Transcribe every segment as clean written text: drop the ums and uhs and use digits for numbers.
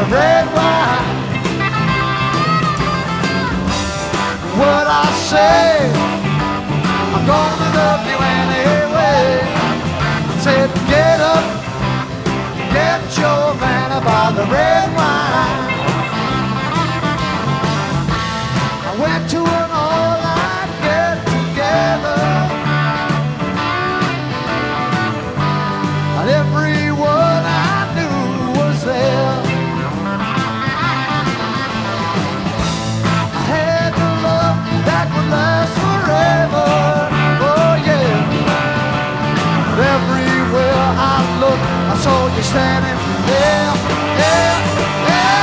the red wine. What I say, I'm gonna love you anyway. I said, get up, get your man about the red wine. I went to an all-night get-together, and everyone I knew was there. I had the love that would last forever, oh yeah. But everywhere I looked, I saw you standing there, yeah, yeah.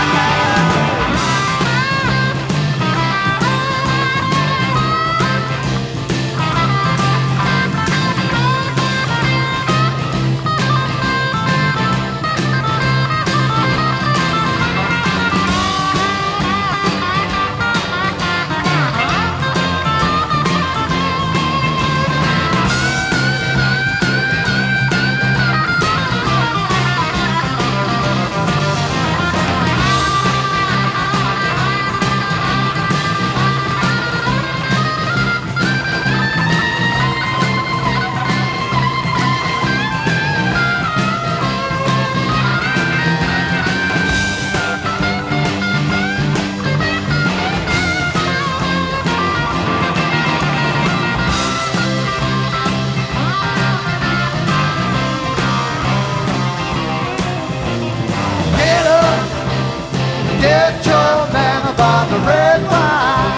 Get your man about the red wine.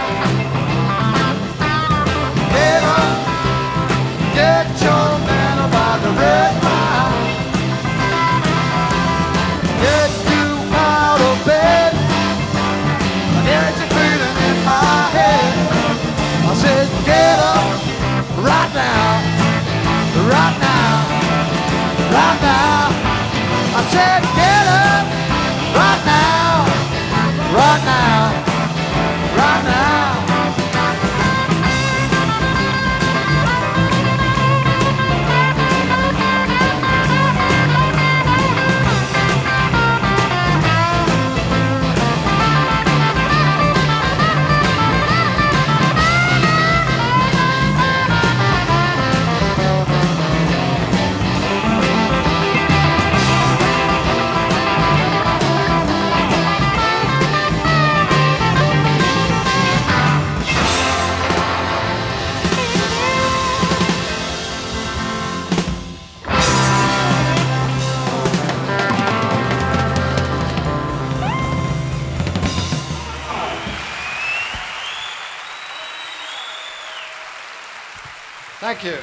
Get up, get your man about the red wine. Get you out of bed, get you feeling in my head. I said, get up right now, right now, right now. I said, get up right now. Right now, right now. Thank you.